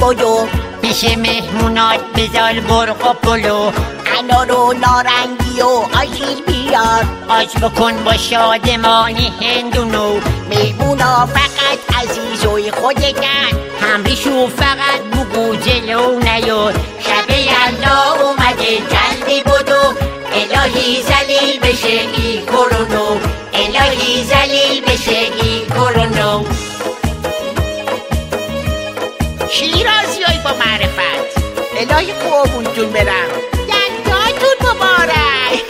بدو، پیش مهمونات بذار برق و پلو، انار و نارنگی و آشیل بیار، آش بکن با شادمانی هندونو، میمونا فقط عزیزوی خودتن، همریشو فقط بگو جلو نیو، شب یلدا اومده جلدی بدو، الهی زلیل بشه ای کرونو، الهی زلیل بشه ای کرونو. شیرازیای با معرفت، الهی قربونتون برم، یلداتون مبارک.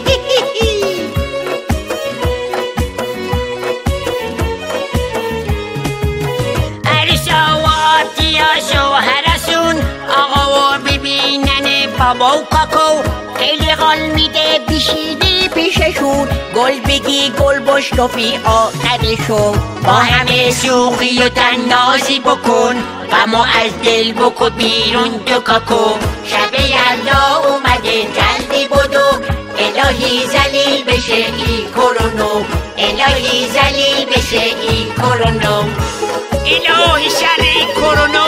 عروسا و آتیاس و هرسون، آقا و ببینن بابا و کاکو، خیلی حال میده بیشیدی پیششون، گل بگی گل بشنفی آخرشون، با همه سوخی و تنازی بکن، غمو از دل بکن بیرون تو کاکو، شب یلدا اومده جلدی بدو، الهی زلیل بشه ای کرونو، الهی زلیل بشه ای کرونو. الهی شر کرونا